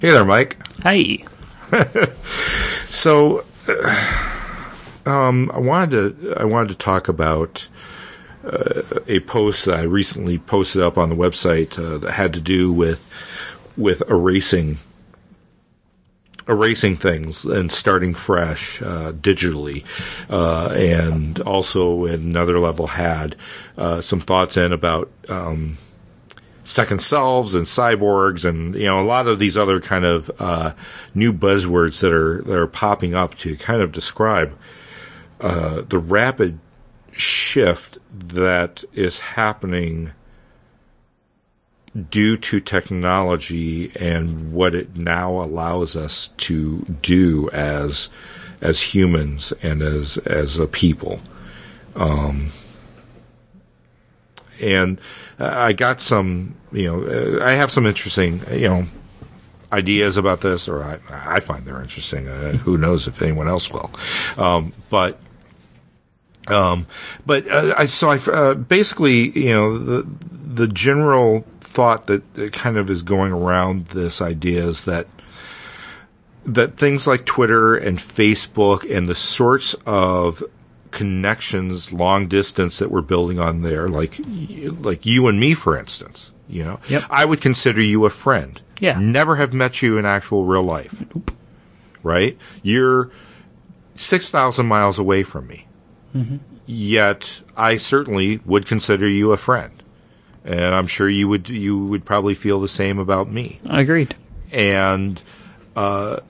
Hey there, Mike. Hey. So, I wanted to talk about a post that I recently posted up on the website that had to do with erasing things and starting fresh digitally, and also at another level had some thoughts in about second selves and cyborgs and a lot of these other kind of new buzzwords that are popping up to kind of describe the rapid shift that is happening due to technology and what it now allows us to do as humans and as a people. And I got some, I have some interesting, ideas about this, or I find they're interesting. Who knows if anyone else will. Basically, the general thought that kind of is going around this idea is that things like Twitter and Facebook and the sorts of connections long distance that we're building on there, like you and me, for instance, Yep. I would consider you a friend. Yeah. Never have met you in actual real life. Nope. Right? You're 6,000 miles away from me. Mm-hmm. Yet I certainly would consider you a friend. And I'm sure you would probably feel the same about me. I agreed. And the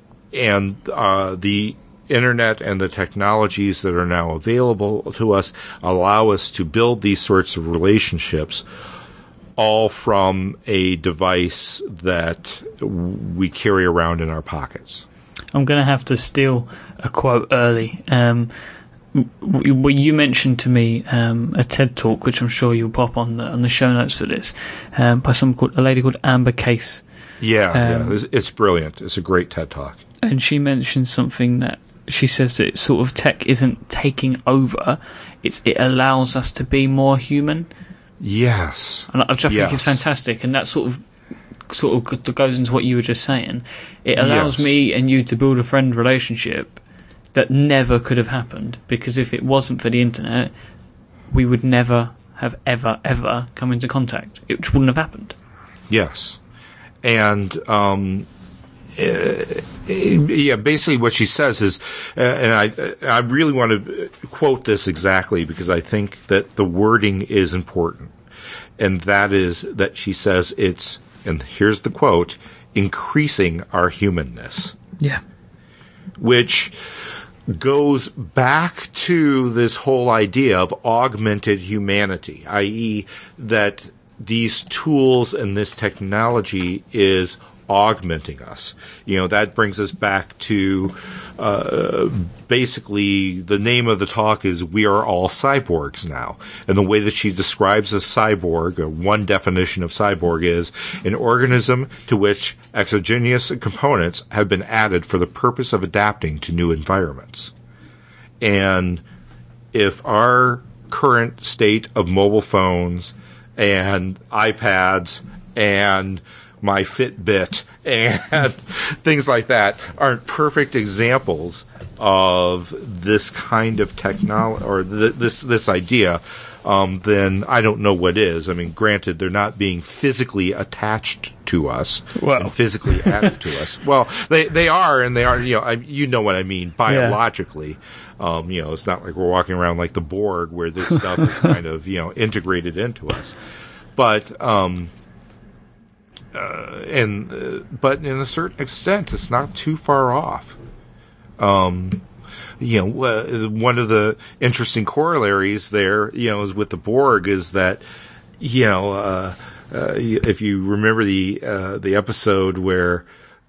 internet and the technologies that are now available to us allow us to build these sorts of relationships all from a device that we carry around in our pockets. I'm going to have to steal a quote early. You mentioned to me a TED talk, which I'm sure you'll pop on the show notes for this, by a lady called Amber Case. Yeah, it's brilliant. It's a great TED talk. And she mentioned something that she says that sort of tech isn't taking over; it allows us to be more human. Yes, and I just think it's fantastic, and that sort of goes into what you were just saying. It allows me and you to build a friend relationship that never could have happened, because if it wasn't for the internet, we would never have ever come into contact. It wouldn't have happened. Yes, and basically what she says is, and I really want to quote this exactly because I think that the wording is important, and that is that she says it's, and here's the quote, increasing our humanness. Yeah. Which goes back to this whole idea of augmented humanity, i.e. that these tools and this technology is augmenting us. That brings us back to basically the name of the talk is We Are All Cyborgs Now. And the way that she describes a cyborg, or one definition of cyborg, is an organism to which exogenous components have been added for the purpose of adapting to new environments. And if our current state of mobile phones and iPads and my Fitbit and things like that aren't perfect examples of this kind of technology or this idea, then I don't know what is. I mean, granted, they're not being physically attached to us and physically added to us. Well, they are, and they are. You know what I mean biologically. Yeah. It's not like we're walking around like the Borg, where this stuff is kind of integrated into us, but. But in a certain extent, it's not too far off. One of the interesting corollaries there, is with the Borg is that, if you remember the episode where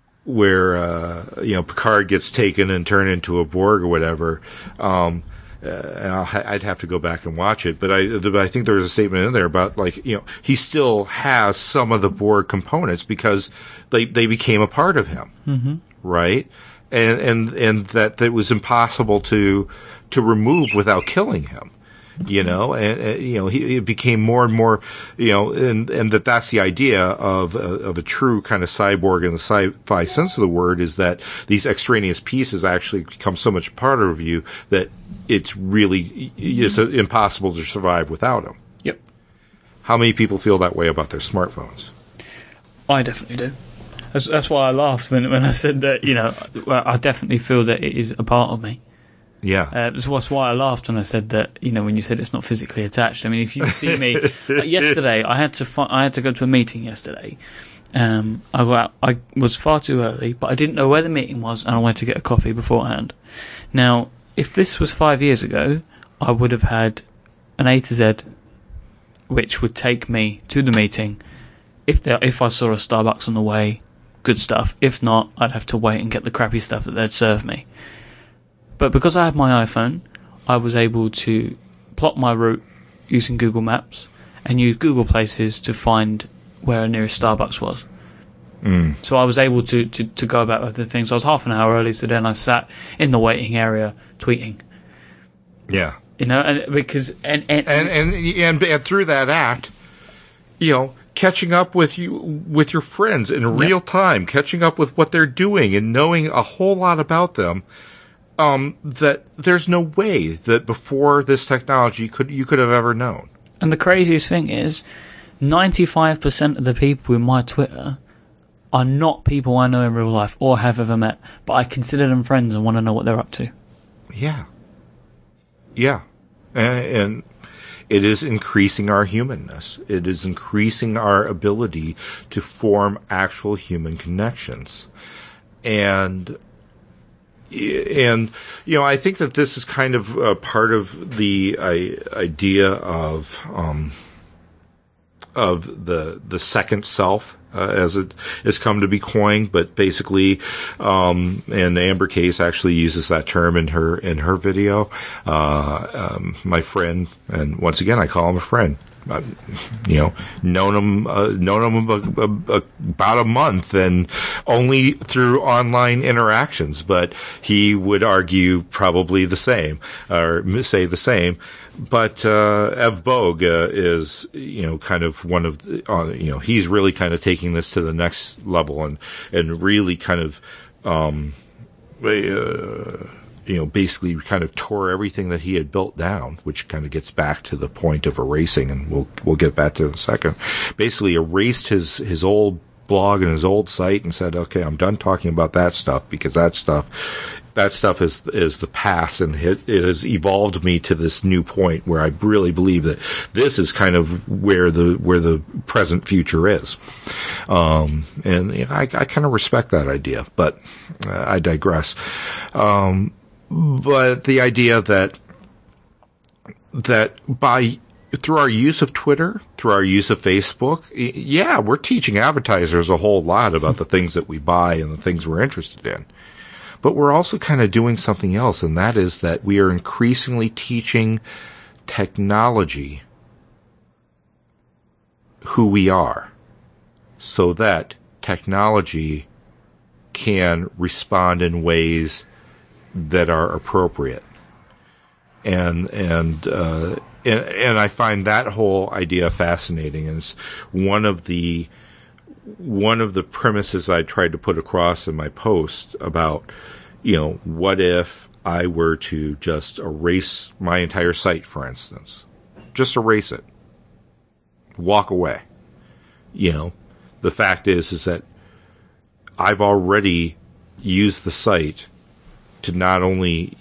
Picard gets taken and turned into a Borg or whatever, I'd have to go back and watch it, but I think there was a statement in there about he still has some of the Borg components because they became a part of him, mm-hmm. right? And that it was impossible to remove without killing him. It became more and more, and that's the idea of a true kind of cyborg in the sci-fi sense of the word, is that these extraneous pieces actually become so much part of you that it's impossible to survive without them. Yep. How many people feel that way about their smartphones? I definitely do. That's why I laughed when I said that, I definitely feel that it is a part of me. Yeah. That's why I laughed when I said that, when you said it's not physically attached. I mean, if you see me, yesterday, I had to go to a meeting yesterday. I was far too early, but I didn't know where the meeting was, and I went to get a coffee beforehand. Now, if this was 5 years ago, I would have had an A to Z, which would take me to the meeting. If I saw a Starbucks on the way, good stuff. If not, I'd have to wait and get the crappy stuff that they'd serve me. But because I had my iPhone, I was able to plot my route using Google Maps and use Google Places to find where a nearest Starbucks was. So I was able to go about other things. I was half an hour early, so then I sat in the waiting area tweeting. Yeah. And because and through that act, catching up with your friends in real time, catching up with what they're doing and knowing a whole lot about them, that there's no way that before this technology you could have ever known. And the craziest thing is 95% of the people in my Twitter are not people I know in real life or have ever met, but I consider them friends and want to know what they're up to. Yeah. And it is increasing our humanness. It is increasing our ability to form actual human connections. And I think that this is kind of part of the idea of the second self, as it has come to be coined, but basically, and Amber Case actually uses that term in her video. My friend, and once again, I call him a friend. Known him about a month, and only through online interactions. But he would argue probably the same, or say the same. But Ev Bogue is, kind of one of the, he's really kind of taking this to the next level and really kind of, basically kind of tore everything that he had built down, which kind of gets back to the point of erasing, and we'll get back to it in a second. Basically erased his old blog and his old site and said, okay, I'm done talking about that stuff, because that stuff is the past, and it has evolved me to this new point where I really believe that this is kind of where the present future is. And I kind of respect that idea, but I digress. But the idea that through our use of Twitter, through our use of Facebook, we're teaching advertisers a whole lot about the things that we buy and the things we're interested in. But we're also kind of doing something else, and that is that we are increasingly teaching technology who we are, so that technology can respond in ways that are appropriate. And I find that whole idea fascinating, and it's one of the premises I tried to put across in my post about, what if I were to just erase my entire site, for instance? Just erase it. Walk away. The fact is that I've already used the site to not only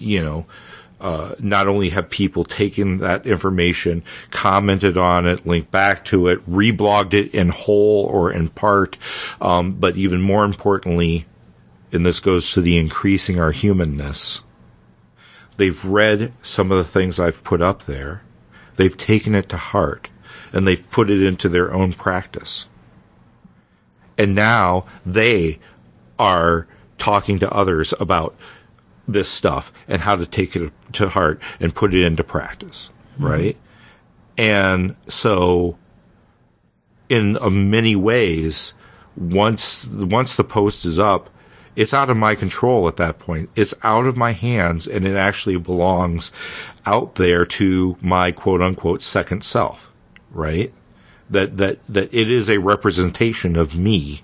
have people taken that information, commented on it, linked back to it, reblogged it in whole or in part, but even more importantly, and this goes to the increasing our humanness, they've read some of the things I've put up there, they've taken it to heart, and they've put it into their own practice. And now they are talking to others about this stuff and how to take it to heart and put it into practice, right? And so, in many ways, once the post is up, It's out of my control at that point. It's out of my hands, and it actually belongs out there to my quote-unquote second self, right? That it is a representation of me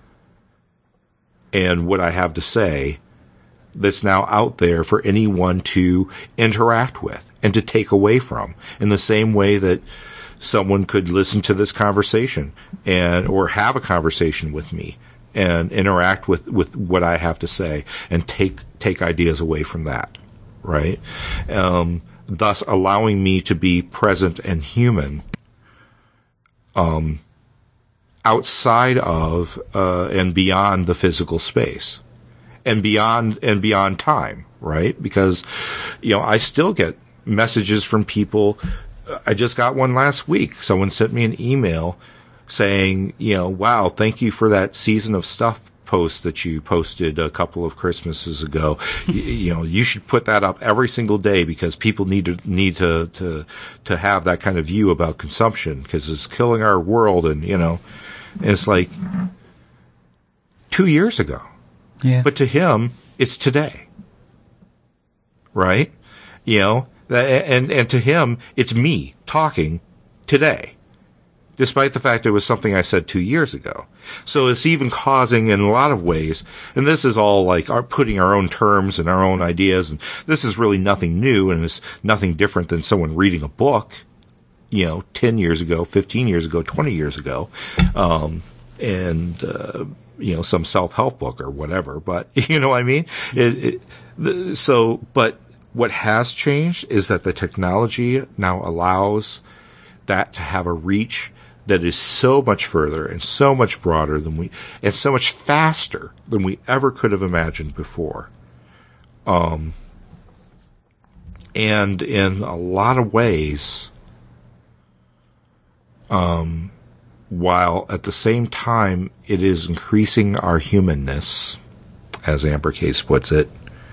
and what I have to say that's now out there for anyone to interact with and to take away from, in the same way that someone could listen to this conversation or have a conversation with me and interact with what I have to say and take ideas away from that, right? Thus allowing me to be present and human, outside of, and beyond the physical space and beyond time, right? Because, I still get messages from people. I just got one last week. Someone sent me an email saying, wow, thank you for that Season of Stuff post that you posted a couple of Christmases ago. You should put that up every single day because people need to have that kind of view about consumption because it's killing our world. And, it's like 2 years ago. Yeah. But to him, it's today. Right? And to him, it's me talking today, despite the fact it was something I said 2 years ago. So it's even causing, in a lot of ways, and this is all like putting our own terms and our own ideas, and this is really nothing new, and it's nothing different than someone reading a book, 10 years ago, 15 years ago, 20 years ago, some self-help book or whatever, but you know what I mean? But what has changed is that the technology now allows that to have a reach that is so much further and so much broader and so much faster than we ever could have imagined before. And in a lot of ways, while at the same time it is increasing our humanness, as Amber Case puts it,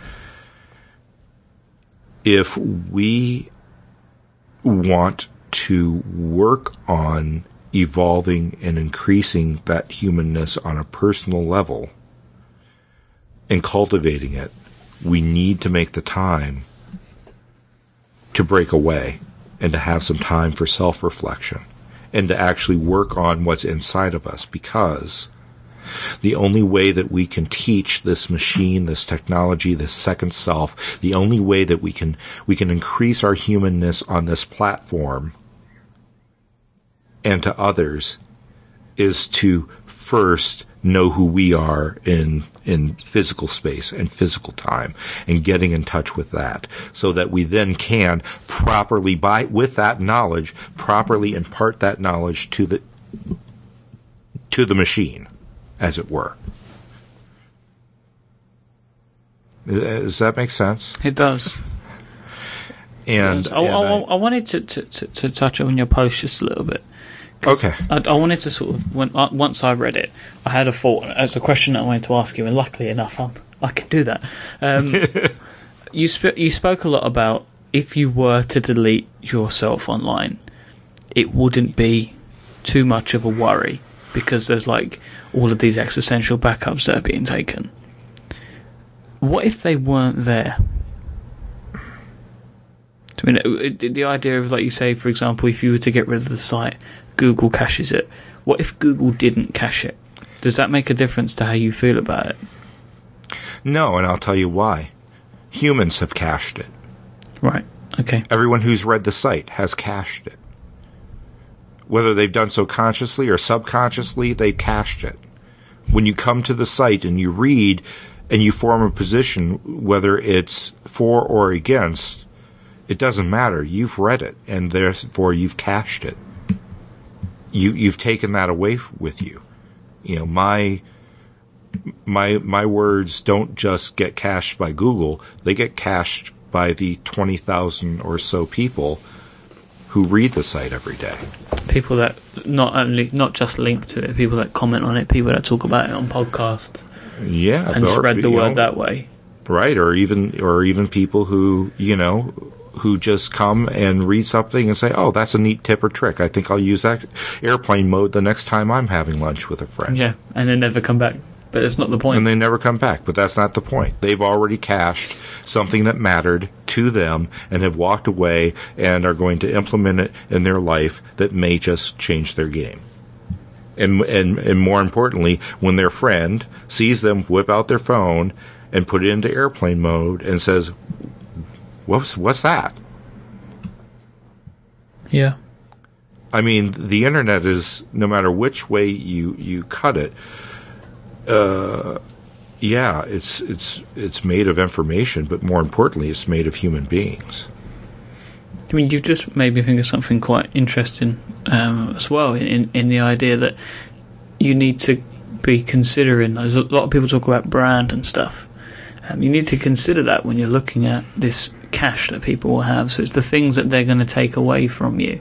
if we want to work on evolving and increasing that humanness on a personal level and cultivating it, we need to make the time to break away and to have some time for self-reflection and to actually work on what's inside of us, because the only way that we can teach this machine, this technology, this second self, the only way that we can increase our humanness on this platform and to others is to first know who we are in physical space and physical time, and getting in touch with that, so that we then can properly, with that knowledge, properly impart that knowledge to the machine, as it were. Does that make sense? It does. And I wanted to touch on your post just a little bit. Okay. I wanted to sort of, once I read it, I had a thought as a question that I wanted to ask you, and luckily enough, I can do that. You spoke a lot about if you were to delete yourself online, it wouldn't be too much of a worry because there's like all of these existential backups that are being taken. What if they weren't there? I mean, the idea of, like you say, for example, if you were to get rid of the site, Google caches it. What if Google didn't cache it? Does that make a difference to how you feel about it? No, and I'll tell you why. Humans have cached it. Right, okay. Everyone who's read the site has cached it. Whether they've done so consciously or subconsciously, they've cached it. When you come to the site and you read and you form a position, whether it's for or against, it doesn't matter. You've read it, and therefore you've cached it. You've taken that away with you. My words don't just get cached by Google; they get cached by the 20,000 or so people who read the site every day. People that not just link to it, people that comment on it, people that talk about it on podcasts, and spread the word that way. Right, or even people who who just come and read something and say, oh, that's a neat tip or trick. I think I'll use that airplane mode the next time I'm having lunch with a friend. Yeah, and then never come back. but that's not the point. And they never come back, but that's not the point. They've already cashed something that mattered to them and have walked away and are going to implement it in their life that may just change their game. And more importantly, when their friend sees them whip out their phone and put it into airplane mode and says, what's that? Yeah. I mean, the internet is, no matter which way you cut it, it's made of information, but more importantly, it's made of human beings. I mean, you've just made me think of something quite interesting as well, in the idea that you need to be considering. There's a lot of people talk about brand and stuff. You need to consider that when you're looking at this cash that people will have. So it's the things that they're going to take away from you.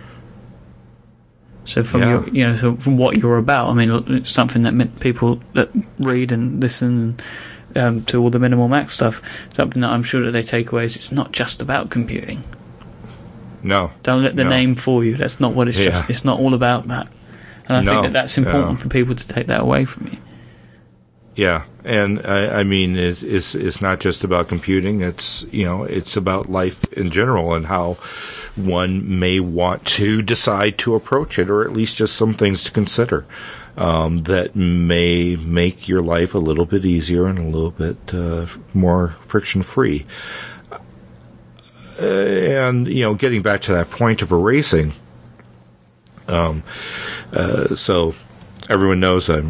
So from so from what you're about, I mean, it's something that people that read and listen to all the Minimal Max stuff, something that I'm sure that they take away is it's not just about computing. No. Don't let the name fool you. That's not what it's just. It's not all about that. And I think that's important for people to take that away from you. Yeah, and I mean, it's not just about computing. It's about life in general and how one may want to decide to approach it, or at least just some things to consider that may make your life a little bit easier and a little bit more friction-free. And getting back to that point of erasing. So everyone knows I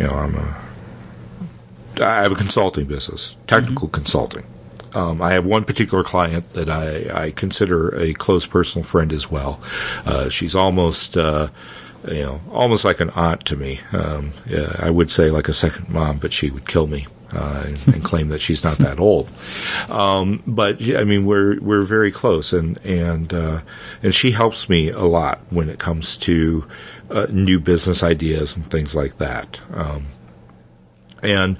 have a consulting business, technical consulting. I have one particular client that I consider a close personal friend as well. She's almost like an aunt to me. I would say like a second mom, but she would kill me and claim that she's not that old. But I mean, we're very close, and she helps me a lot when it comes to new business ideas and things like that. And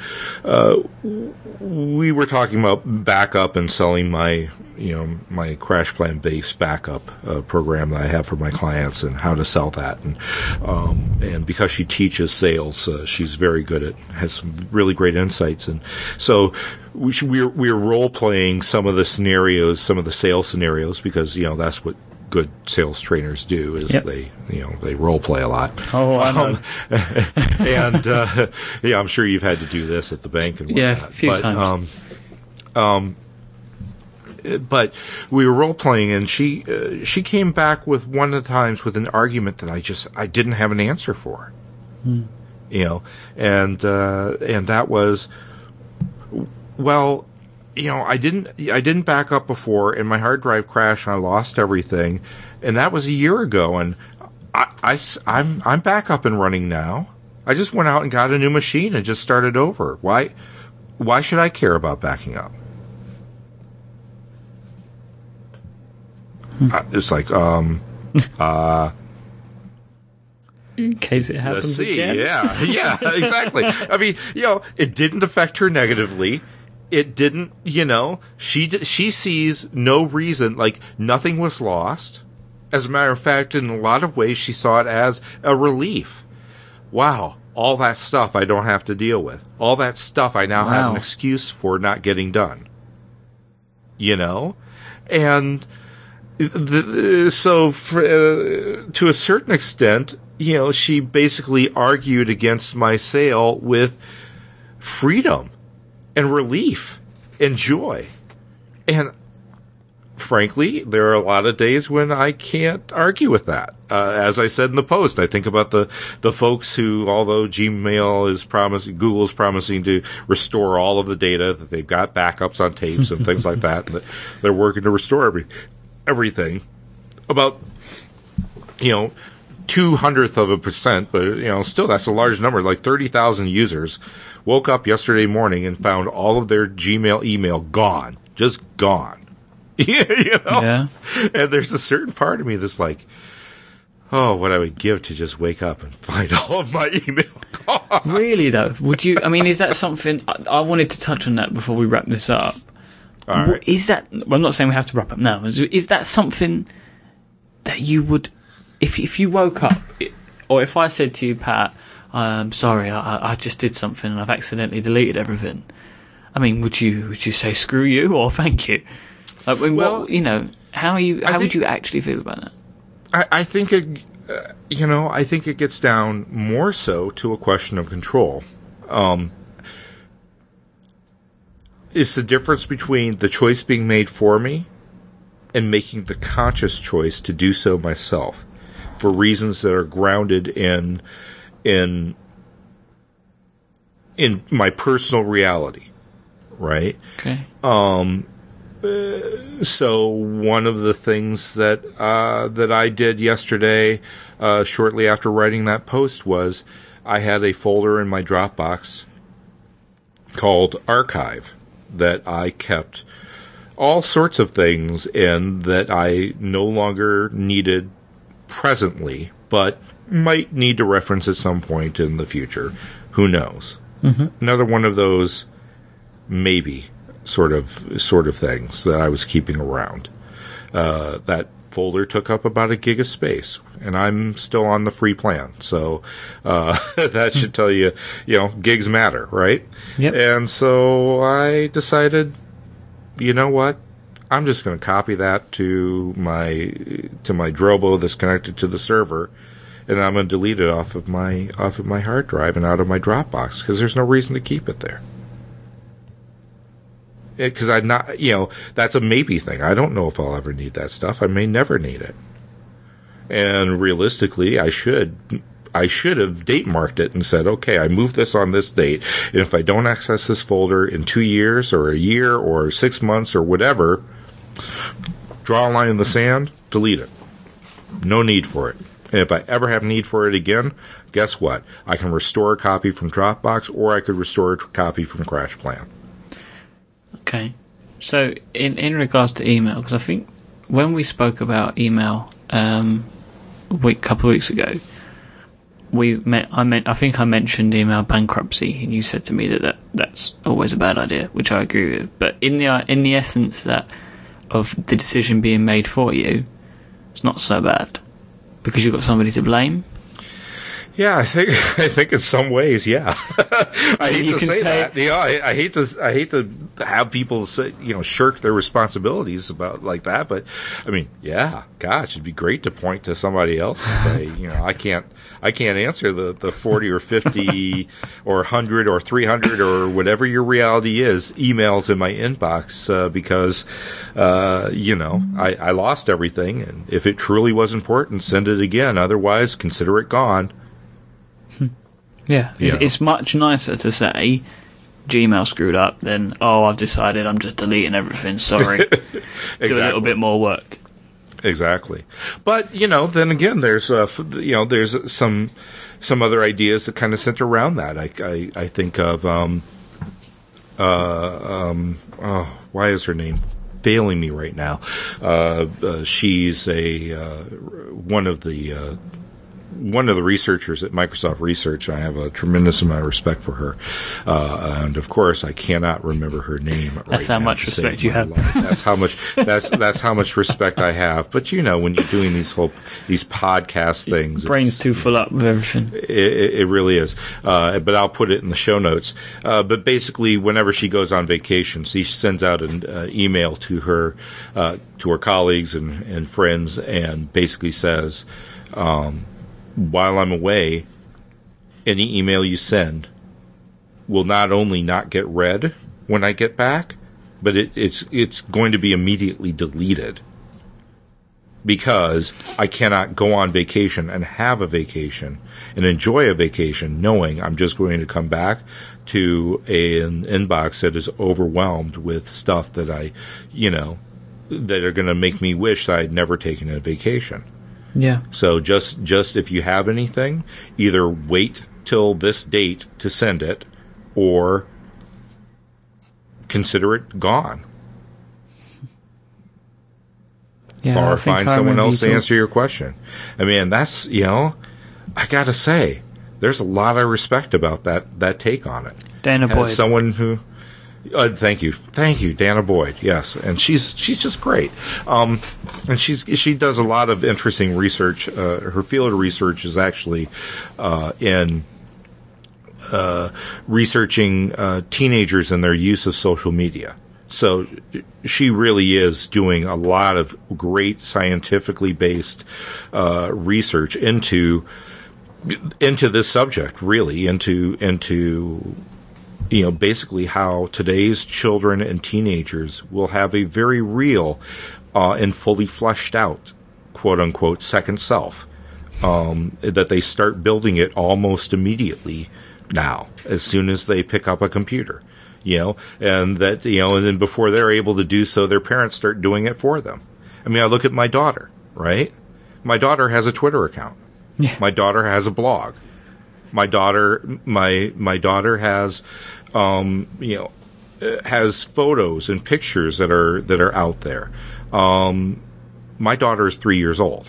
we were talking about backup and selling my Crash Plan based backup program that I have for my clients and how to sell that. And because she teaches sales, she's very good has some really great insights. And so we're role playing some of the scenarios, some of the sales scenarios, because that's what good sales trainers do is they role play a lot. Oh, I know. And I'm sure you've had to do this at the bank and whatnot. Yeah, a few times. But we were role playing, and she came back with one of the times with an argument that I didn't have an answer for. And that was, well, I didn't back up before, and my hard drive crashed, and I lost everything, and that was a year ago, and I'm back up and running now. I just went out and got a new machine and just started over. Why should I care about backing up? It's like, in case it happens again. Yeah, exactly. I mean, it didn't affect her negatively. It didn't, she sees no reason, like nothing was lost. As a matter of fact, in a lot of ways, she saw it as a relief. Wow, all that stuff I don't have to deal with. All that stuff I now have an excuse for not getting done. And so to a certain extent, she basically argued against my sale with freedom and relief and joy. And frankly, there are a lot of days when I can't argue with that. As I said in the post, I think about the folks who, although Google's promising to restore all of the data, that they've got backups on tapes and things like that they're working to restore everything. About, 0.02%, but still that's a large number. Like 30,000 users woke up yesterday morning and found all of their Gmail email gone, just gone. Yeah. And there's a certain part of me that's like, oh, what I would give to just wake up and find all of my email gone. Really though, would you? I mean, is that something? I wanted to touch on that before we wrap this up. All right. Is that? Well, I'm not saying we have to wrap up now. Is that something that you would? If you woke up, or if I said to you, Pat, sorry, I just did something and I've accidentally deleted everything. I mean, would you say screw you or thank you? Like, well, how would you actually feel about that? I think it, I think it gets down more so to a question of control. It's the difference between the choice being made for me and making the conscious choice to do so myself for reasons that are grounded in my personal reality, right? Okay. So one of the things that I did yesterday, shortly after writing that post, was I had a folder in my Dropbox called Archive that I kept all sorts of things in that I no longer needed presently, but might need to reference at some point in the future. Who knows? Mm-hmm. Another one of those maybe sort of things that I was keeping around. That folder took up about 1 gig of space, and I'm still on the free plan. So that should tell you, gigs matter, right? Yep. And so I decided, you know what? I'm just going to copy that to my Drobo that's connected to the server, and I'm going to delete it off of my hard drive and out of my Dropbox because there's no reason to keep it there. Because I'm not, that's a maybe thing. I don't know if I'll ever need that stuff. I may never need it. And realistically, I should have date marked it and said, okay, I moved this on this date, and if I don't access this folder in 2 years or a year or 6 months or whatever, draw a line in the sand, delete it. No need for it. And if I ever have need for it again, guess what? I can restore a copy from Dropbox, or I could restore a copy from CrashPlan. Okay. So in regards to email, because I think when we spoke about email couple of weeks ago, I think I mentioned email bankruptcy, and you said to me that's always a bad idea, which I agree with. But in the essence that of the decision being made for you, it's not so bad because you've got somebody to blame. Yeah, I think in some ways, yeah. I hate to say that. I hate to have people say, shirk their responsibilities about like that. But I mean, yeah, gosh, it'd be great to point to somebody else and say, I can't answer the 40 or 50 or 100 or 300 or whatever your reality is emails in my inbox because, I lost everything. And if it truly was important, send it again. Otherwise, consider it gone. Yeah, it's much nicer to say Gmail screwed up than, I've decided I'm just deleting everything, sorry. Exactly. Do a little bit more work. Exactly. But, then again, there's there's some other ideas that kind of center around that. I think of, why is her name failing me right now? She's one of the researchers at Microsoft Research. I have a tremendous amount of respect for her, and of course, I cannot remember her name. That's how much respect you have. That's how much. That's how much respect I have. But when you're doing these podcast things, brain's too full up with everything. It really is. But I'll put it in the show notes. But basically, whenever she goes on vacation, she sends out an email to her colleagues and friends, and basically says, while I'm away, any email you send will not only not get read when I get back, but it's going to be immediately deleted because I cannot go on vacation and have a vacation and enjoy a vacation knowing I'm just going to come back to an inbox that is overwhelmed with stuff that that are going to make me wish that I'd never taken a vacation. Yeah. So just if you have anything, either wait till this date to send it, or consider it gone. Yeah, or find someone else to answer your question. I mean, that's I gotta say, there's a lot of respect about that take on it. Dana Boyd, someone who. Thank you, Dana Boyd. Yes, and she's just great. And she does a lot of interesting research. Her field of research is actually in researching teenagers and their use of social media. So she really is doing a lot of great scientifically based research into this subject, really, into basically how today's children and teenagers will have a very real and fully fleshed out, quote unquote, second self, that they start building it almost immediately now, as soon as they pick up a computer, and that, and then before they're able to do so, their parents start doing it for them. I mean, I look at my daughter, right? My daughter has a Twitter account. Yeah. My daughter has a blog. My daughter has, has photos and pictures that are out there. My daughter is 3 years old.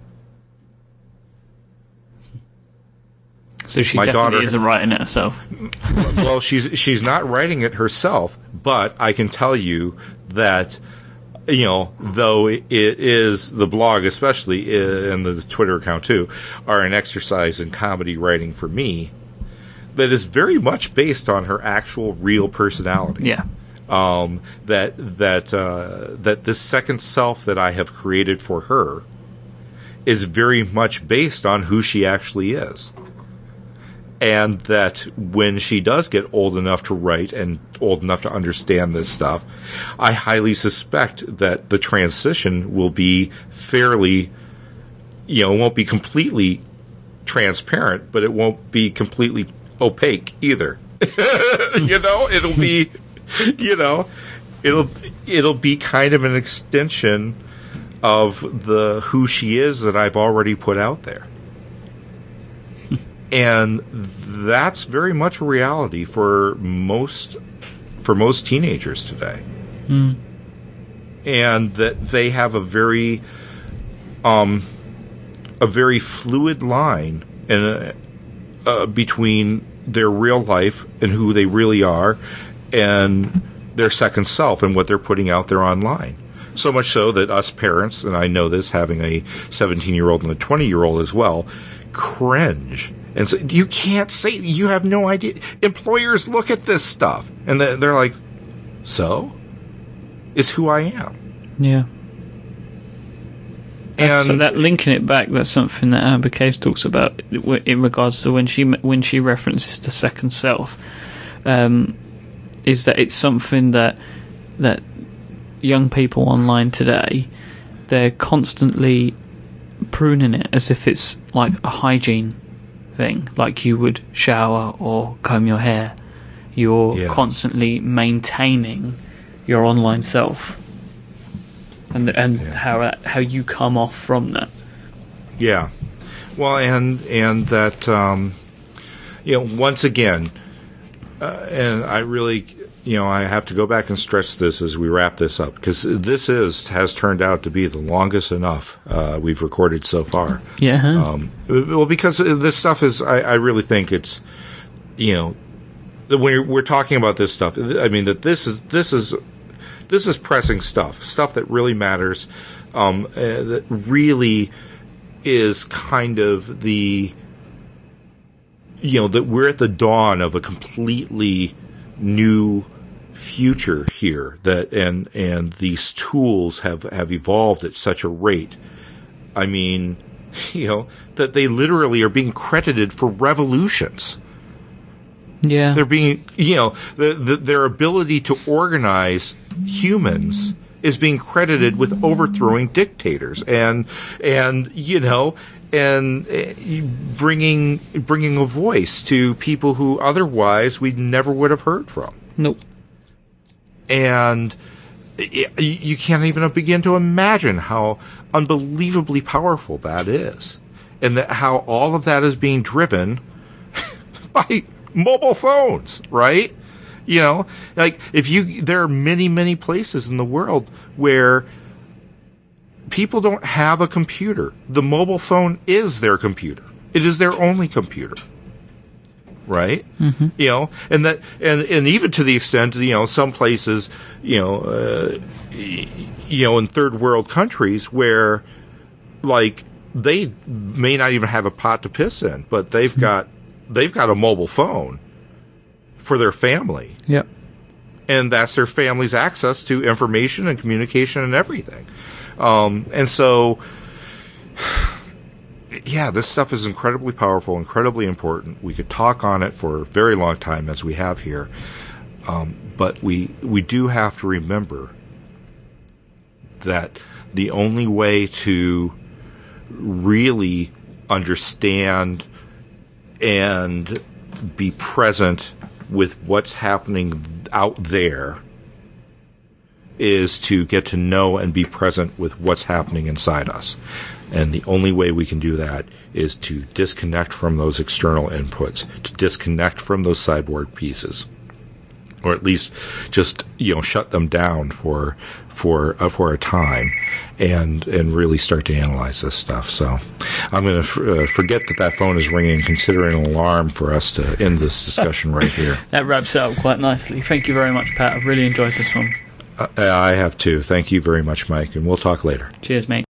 So she definitely isn't writing it herself. Well, she's not writing it herself, but I can tell you that, though it is the blog, especially, and the Twitter account too, are an exercise in comedy writing for me, that is very much based on her actual real personality. Yeah. That this second self that I have created for her is very much based on who she actually is. And that when she does get old enough to write and old enough to understand this stuff, I highly suspect that the transition will be fairly, it won't be completely transparent, but it won't be completely opaque either. It'll be, it'll be kind of an extension of who she is that I've already put out there. And that's very much a reality for most teenagers today. Mm. And that they have a very fluid line between their real life and who they really are and their second self and what they're putting out there online. So much so that us parents, and I know this having a 17-year-old and a 20-year-old as well, cringe. And so you can't say, you have no idea. Employers look at this stuff and they're like, so? It's who I am. Yeah. And so that linking it back, that's something that Amber Case talks about in regards to when she references the second self, is that it's something that young people online today, they're constantly pruning it as if it's like a hygiene thing, like you would shower or comb your hair. You're constantly maintaining your online self, and how you come off from that. Yeah, well, and that once again, and I really, I have to go back and stress this as we wrap this up, because this has turned out to be the longest enough we've recorded so far. Yeah. Well, because this stuff is, I really think it's, when we're talking about this stuff, I mean that this is pressing stuff that really matters, that really is kind of the, that we're at the dawn of a completely new future here, that and these tools have evolved at such a rate. I mean, that they literally are being credited for revolutions. Yeah, they're being, their ability to organize humans is being credited with overthrowing dictators and bringing a voice to people who otherwise we never would have heard from. Nope. And you can't even begin to imagine how unbelievably powerful that is, and how all of that is being driven by mobile phones, right? There are many, many places in the world where people don't have a computer. The mobile phone is their computer. It is their only computer. Right? Mm-hmm. And even to the extent, some places, in third world countries where, like, they may not even have a pot to piss in, but they've got they've got a mobile phone for their family. Yep. And that's their family's access to information and communication and everything. And so, yeah, this stuff is incredibly powerful, incredibly important. We could talk on it for a very long time, as we have here. But we do have to remember that the only way to really understand and be present with what's happening out there is to get to know and be present with what's happening inside us. And the only way we can do that is to disconnect from those external inputs, to disconnect from those cyborg pieces, or at least just, shut them down for a time, and really start to analyze this stuff. So I'm going to forget that phone is ringing, consider it an alarm for us to end this discussion right here. That wraps it up quite nicely. Thank you very much, Pat. I've really enjoyed this one. I have too. Thank you very much, Mike, and we'll talk later. Cheers, mate.